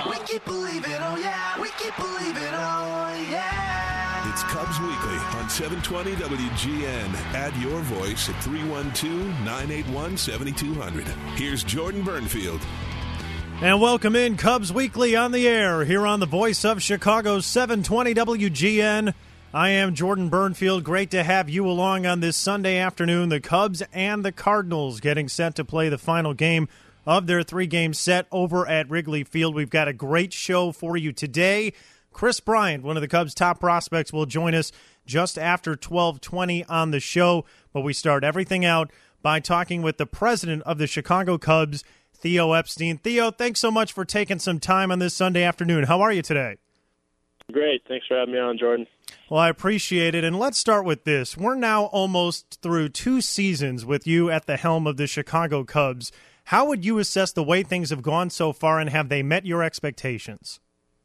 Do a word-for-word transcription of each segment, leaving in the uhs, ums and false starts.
We keep believing, oh yeah. We keep believing, oh yeah. It's Cubs Weekly on seven twenty W G N. Add your voice at three one two, nine eight one, seven two zero zero. Here's Jordan Burnfield. And welcome in Cubs Weekly on the air here on the voice of Chicago's seven twenty W G N. I am Jordan Burnfield. Great to have you along on this Sunday afternoon. The Cubs and the Cardinals getting set to play the final game of their three-game set over at Wrigley Field. We've got a great show for you today. Kris Bryant, one of the Cubs' top prospects, will join us just after twelve twenty on the show. But we start everything out by talking with the president of the Chicago Cubs, Theo Epstein. Theo, thanks so much for taking some time on this Sunday afternoon. How are you today? Great. Thanks for having me on, Jordan. Well, I appreciate it. And let's start with this. We're now almost through two seasons with you at the helm of the Chicago Cubs. How would you assess the way things have gone so far, and have they met your expectations?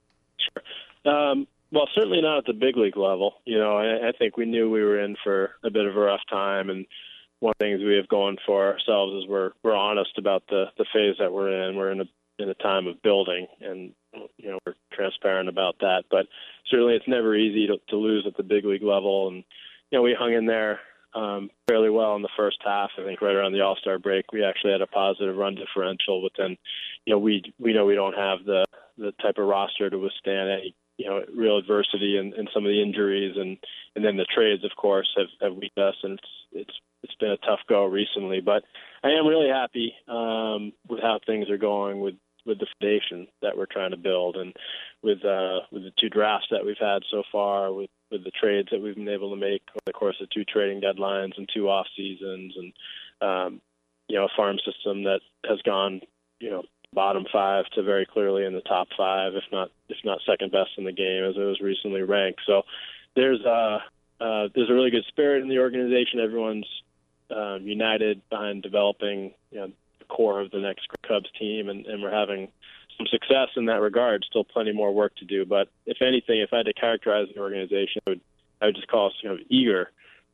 Sure. Um, well, certainly not at the big league level. You know, I, I think we knew we were in for a bit of a rough time, and one of the things we have going for ourselves is we're we're honest about the, the phase that we're in. We're in a in a time of building, and you know we're transparent about that. But certainly, it's never easy to, to lose at the big league level, and you know we hung in there um, fairly well in the first half. I think right around the All-Star break, we actually had a positive run differential. But then, you know, we we know we don't have the the type of roster to withstand any you know real adversity and, and some of the injuries, and and then the trades, of course, have have weakened us, and it's it's it's been a tough go recently. But I am really happy um, with how things are going with. with the foundation that we're trying to build, and with uh, with the two drafts that we've had so far, with, with the trades that we've been able to make over the course of two trading deadlines and two off seasons, and um, you know a farm system that has gone you know bottom five to very clearly in the top five, if not if not second best in the game as it was recently ranked. So there's a uh, there's a really good spirit in the organization. Everyone's uh, united behind developing you know. core of the next Cubs team, and, and we're having some success in that regard. Still plenty more work to do, but if anything, if I had to characterize the organization, I would, I would just call us you know, eager,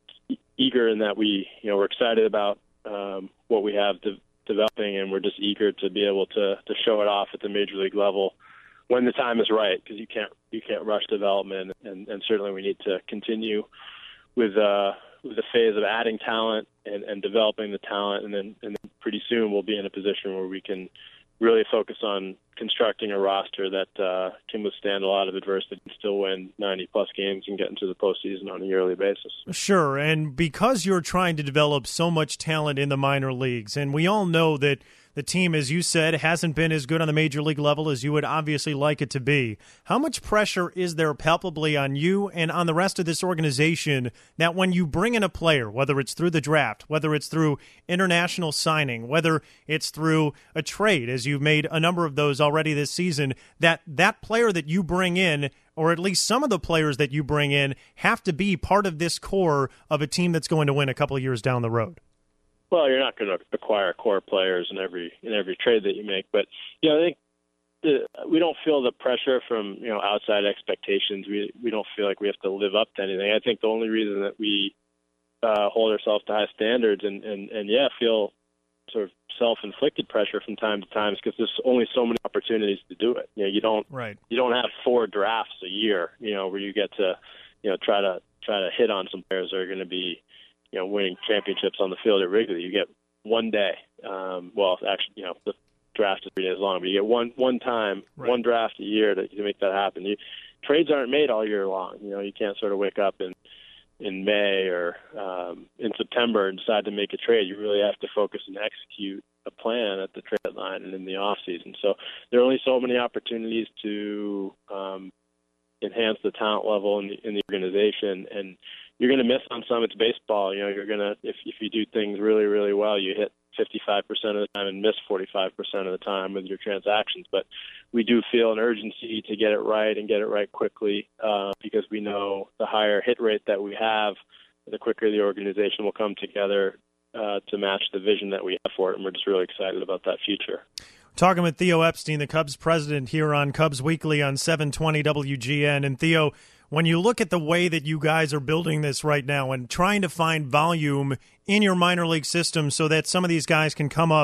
eager in that we, you know, we're excited about um, what we have de- developing, and we're just eager to be able to to show it off at the major league level when the time is right, because you can't you can't rush development, and, and certainly we need to continue with uh, with the phase of adding talent and, and developing the talent, and then and then pretty soon we'll be in a position where we can really focus on constructing a roster that uh, can withstand a lot of adversity and still win ninety plus games and get into the postseason on a yearly basis. Sure, and because you're trying to develop so much talent in the minor leagues, and we all know that the team, as you said, hasn't been as good on the major league level as you would obviously like it to be. How much pressure is there palpably on you and on the rest of this organization that when you bring in a player, whether it's through the draft, whether it's through international signing, whether it's through a trade, as you've made a number of those already this season, that that player that you bring in, or at least some of the players that you bring in, have to be part of this core of a team that's going to win a couple of years down the road? Well, you're not going to acquire core players in every in every trade that you make, but you know, I think the, we don't feel the pressure from you know outside expectations. We we don't feel like we have to live up to anything. I think the only reason that we uh, hold ourselves to high standards and, and, and yeah feel sort of self-inflicted pressure from time to time is because there's only so many opportunities to do it. You know, you don't right. you don't have four drafts a year. You know, where you get to you know try to try to hit on some players that are going to be you know, winning championships on the field at Wrigley. You get one day. Um, well, actually, you know, the draft is three days long, but you get one one time, right. one draft a year to, to make that happen. You, trades aren't made all year long. You know, you can't sort of wake up in in May or um, in September and decide to make a trade. You really have to focus and execute a plan at the trade deadline and in the off season. So there are only so many opportunities to um, enhance the talent level in the, in the organization, and you're going to miss on some. It's baseball. You know, you're going to, if, if you do things really, really well, you hit fifty-five percent of the time and miss forty-five percent of the time with your transactions. But we do feel an urgency to get it right and get it right quickly uh, because we know the higher hit rate that we have, the quicker the organization will come together uh, to match the vision that we have for it. And we're just really excited about that future. Talking with Theo Epstein, the Cubs president, here on Cubs Weekly on seven twenty W G N. And Theo, when you look at the way that you guys are building this right now and trying to find volume in your minor league system so that some of these guys can come up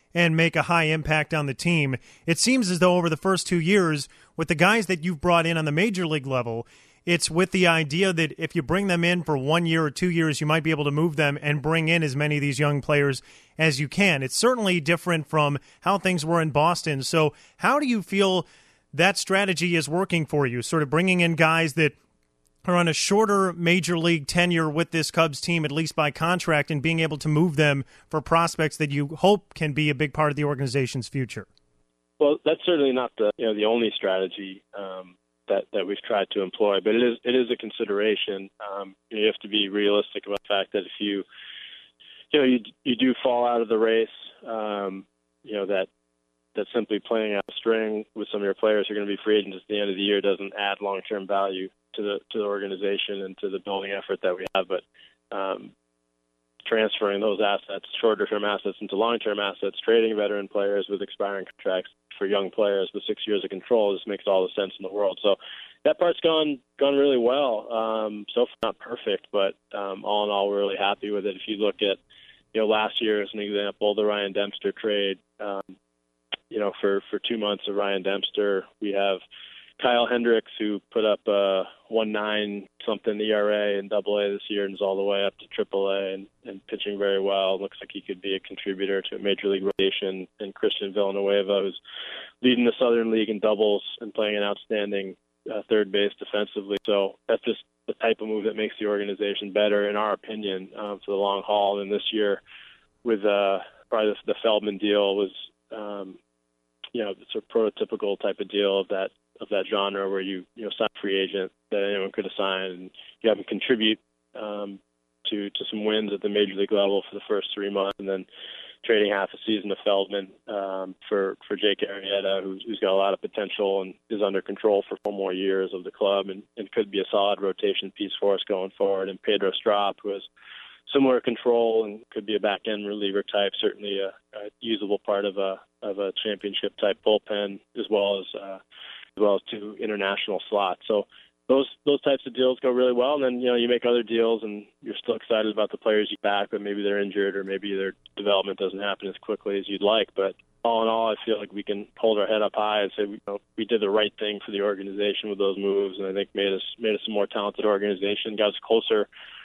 and make a high impact on the team. It seems as though over the first two years, with the guys that you've brought in on the major league level, it's with the idea that if you bring them in for one year or two years, you might be able to move them and bring in as many of these young players as you can. It's certainly different from how things were in Boston. So how do you feel that strategy is working for you, sort of bringing in guys that are on a shorter major league tenure with this Cubs team, at least by contract, and being able to move them for prospects that you hope can be a big part of the organization's future? Well, that's certainly not the you know the only strategy um, that that we've tried to employ, but it is it is a consideration. Um, you have to be realistic about the fact that if you you know you you do fall out of the race, um, you know that that simply playing out a string with some of your players who are going to be free agents at the end of the year doesn't add long-term value to the to the organization and to the building effort that we have. But um, transferring those assets, shorter-term assets, into long-term assets, trading veteran players with expiring contracts for young players with six years of control just makes all the sense in the world. So that part's gone gone really well. Um, so far, not perfect, but um, all in all, we're really happy with it. If you look at, you know, last year as an example, the Ryan Dempster trade. Um, you know, for, for two months of Ryan Dempster, we have Kyle Hendricks, who put up a one nine something E R A in Double A this year and is all the way up to Triple A and, and pitching very well. Looks like he could be a contributor to a major league rotation. And Christian Villanueva, who's leading the Southern League in doubles and playing an outstanding uh, third base defensively. So that's just the type of move that makes the organization better, in our opinion, um, for the long haul. And this year, with uh, probably the, the Feldman deal was, um, you know, it's a prototypical type of deal of that of that genre where you you know sign a free agent that anyone could have signed, and you have him contribute um, to to some wins at the major league level for the first three months, and then trading half a season of Feldman um, for for Jake Arrieta, who's, who's got a lot of potential and is under control for four more years of the club, and, and could be a solid rotation piece for us going forward. And Pedro Strop, who has similar control and could be a back end reliever type, certainly a, a usable part of a of a championship type bullpen, as well as uh, as well as two international slots. So those those types of deals go really well. And then, you know, you make other deals and you're still excited about the players you back, but maybe they're injured or maybe their development doesn't happen as quickly as you'd like. But all in all, I feel like we can hold our head up high and say, you know, we did the right thing for the organization with those moves, and I think made us made us a more talented organization, got us closer.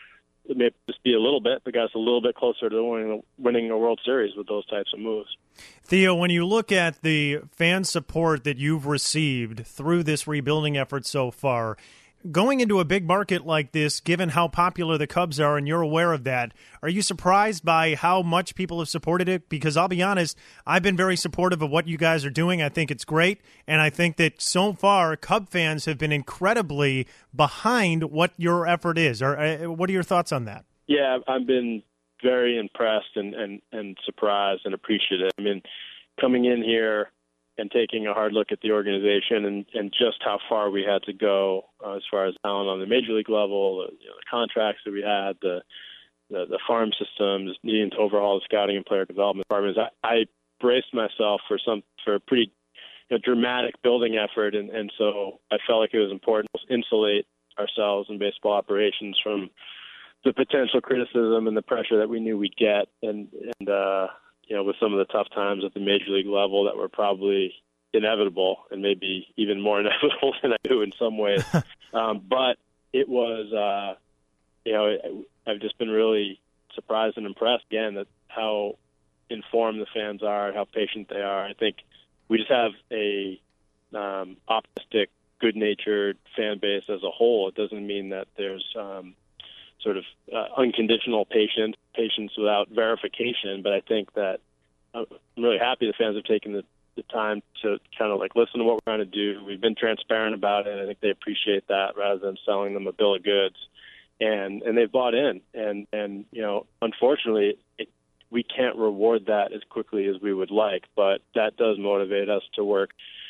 It may just be a little bit, but got us a little bit closer to winning, winning a World Series with those types of moves. Theo, when you look at the fan support that you've received through this rebuilding effort so far, going into a big market like this, given how popular the Cubs are, and you're aware of that, are you surprised by how much people have supported it? Because I'll be honest, I've been very supportive of what you guys are doing. I think it's great, and I think that so far, Cub fans have been incredibly behind what your effort is. Or uh, what are your thoughts on that? Yeah, I've been very impressed and, and, and surprised and appreciative. I mean, coming in here and taking a hard look at the organization and, and just how far we had to go uh, as far as talent on the major league level, the, you know, the contracts that we had, the, the the farm systems, needing to overhaul the scouting and player development departments. I, I braced myself for some for a pretty you know, dramatic building effort, and, and so I felt like it was important to insulate ourselves in baseball operations from the potential criticism and the pressure that we knew we'd get, and and uh, you know, with some of the tough times at the major league level that were probably inevitable and maybe even more inevitable than I knew in some ways. um, but it was, uh, you know, I've just been really surprised and impressed again at how informed the fans are, how patient they are. I think we just have a um, optimistic, good-natured fan base as a whole. It doesn't mean that there's um, sort of uh, unconditional patience, patience without verification. But I think that I'm really happy the fans have taken the, the time to kind of like listen to what we're trying to do. We've been transparent about it. I think they appreciate that rather than selling them a bill of goods. And and they've bought in. And, and you know, unfortunately, it, we can't reward that as quickly as we would like. But that does motivate us to work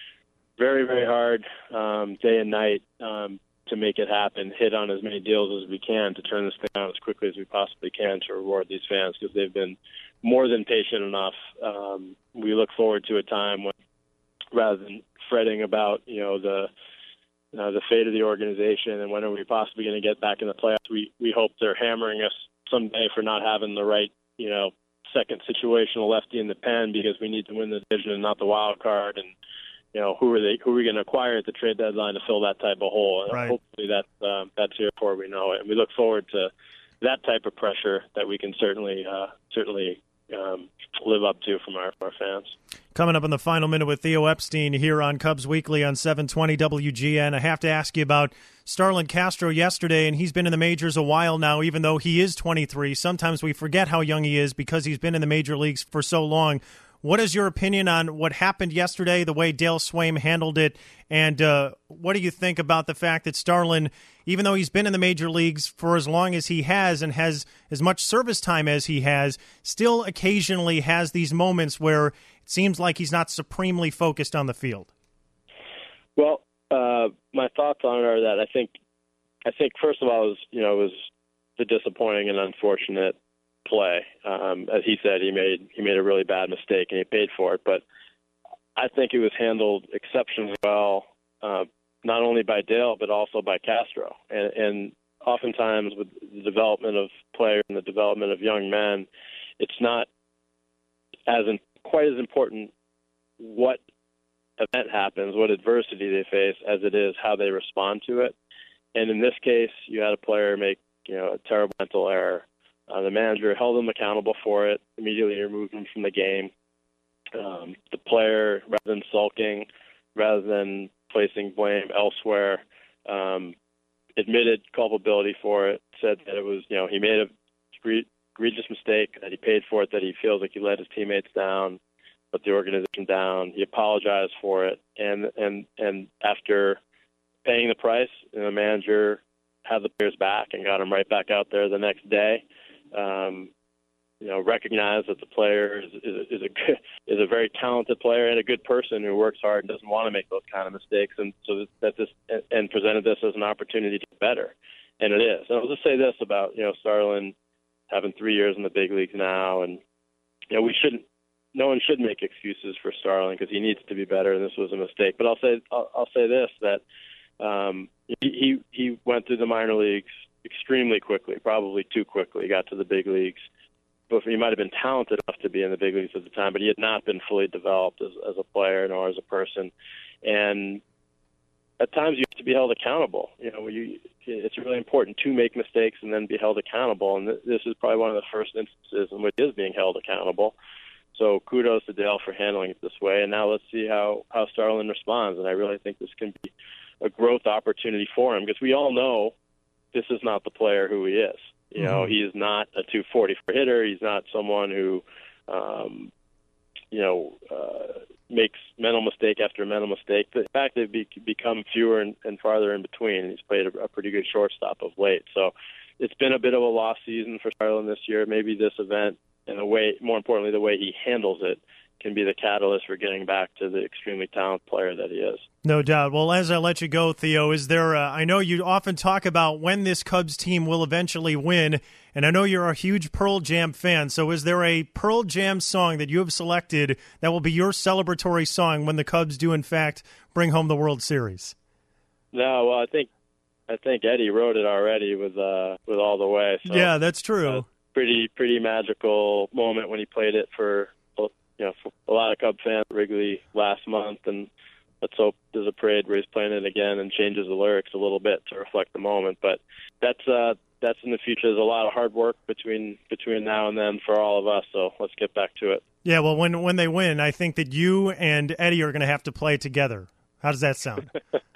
very, very hard um, day and night um, to make it happen, hit on as many deals as we can to turn this thing out as quickly as we possibly can to reward these fans, because they've been more than patient enough. Um, we look forward to a time when, rather than fretting about, you know, the uh, the fate of the organization and when are we possibly going to get back in the playoffs, we, we hope they're hammering us someday for not having the right, you know, second situational lefty in the pen because we need to win the division and not the wild card. And you know, who are they? Who are we going to acquire at the trade deadline to fill that type of hole? Right. Hopefully, that um, that's here before we know it. And we look forward to that type of pressure that we can certainly uh, certainly um, live up to from our, our fans. Coming up in the final minute with Theo Epstein here on Cubs Weekly on seven twenty W G N. I have to ask you about Starlin Castro yesterday, and he's been in the majors a while now, even though he is twenty-three. Sometimes we forget how young he is because he's been in the major leagues for so long. What is your opinion on what happened yesterday, the way Dale Swaim handled it, and uh, what do you think about the fact that Starlin, even though he's been in the major leagues for as long as he has and has as much service time as he has, still occasionally has these moments where it seems like he's not supremely focused on the field? Well, uh, my thoughts on it are that I think, I think first of all, it was, you know, it was the disappointing and unfortunate play. Um, as he said, he made he made a really bad mistake and he paid for it. But I think it was handled exceptionally well, uh, not only by Dale but also by Castro. And, and oftentimes with the development of players and the development of young men, it's not as in, quite as important what event happens, what adversity they face, as it is how they respond to it. And in this case, you had a player make you know a terrible mental error. Uh, the manager held him accountable for it, immediately removed him from the game. Um, the player, rather than sulking, rather than placing blame elsewhere, um, admitted culpability for it, said that it was, you know, he made a egregious mistake, that he paid for it, that he feels like he let his teammates down, let the organization down. He apologized for it. And, and, and after paying the price, you know, the manager had the players back and got them right back out there the next day. Um, you know, recognize that the player is, is, is a good, is a very talented player and a good person who works hard and doesn't want to make those kind of mistakes, and so that this and presented this as an opportunity to get better, and it is. And I'll just say this about you know Starlin having three years in the big leagues now, and you know we shouldn't, no one should make excuses for Starlin because he needs to be better, and this was a mistake. But I'll say I'll, I'll say this that um, he, he he went through the minor leagues extremely quickly, probably too quickly. Got to the big leagues. But he might have been talented enough to be in the big leagues at the time, but he had not been fully developed as, as a player nor as a person. And at times you have to be held accountable. You know, you, it's really important to make mistakes and then be held accountable. And this is probably one of the first instances in which he is being held accountable. So kudos to Dale for handling it this way. And now let's see how, how Starlin responds. And I really think this can be a growth opportunity for him because we all know this is not the player who he is. You know, mm-hmm. he is not a two forty for hitter. He's not someone who, um, you know, uh, makes mental mistake after mental mistake. But in fact, they've be, become fewer and, and farther in between. He's played a, a pretty good shortstop of late. So it's been a bit of a lost season for Starlin this year. Maybe this event and the way, more importantly, the way he handles it can be the catalyst for getting back to the extremely talented player that he is. No doubt. Well, as I let you go, Theo, is there, a, I know you often talk about when this Cubs team will eventually win, and I know you're a huge Pearl Jam fan, so is there a Pearl Jam song that you have selected that will be your celebratory song when the Cubs do, in fact, bring home the World Series? No, well, I think I think Eddie wrote it already with uh, with All the Way. So, yeah, that's true. Uh, pretty, pretty magical moment when he played it for, you know, for a lot of Cub fans at Wrigley last month, and let's hope there's a parade where he's playing it again and changes the lyrics a little bit to reflect the moment. But that's uh, that's in the future. There's a lot of hard work between between now and then for all of us, so let's get back to it. Yeah, well, when when they win, I think that you and Eddie are going to have to play together. How does that sound?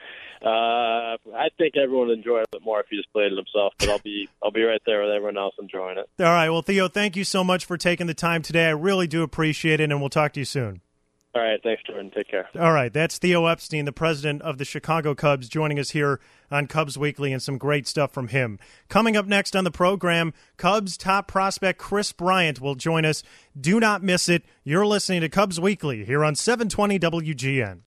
Uh, I think everyone would enjoy it a bit more if he just played it himself, but I'll be I'll be right there with everyone else enjoying it. All right. Well, Theo, thank you so much for taking the time today. I really do appreciate it, and we'll talk to you soon. All right. Thanks, Jordan. Take care. All right. That's Theo Epstein, the president of the Chicago Cubs, joining us here on Cubs Weekly, and some great stuff from him. Coming up next on the program, Cubs top prospect Kris Bryant will join us. Do not miss it. You're listening to Cubs Weekly here on seven twenty W G N.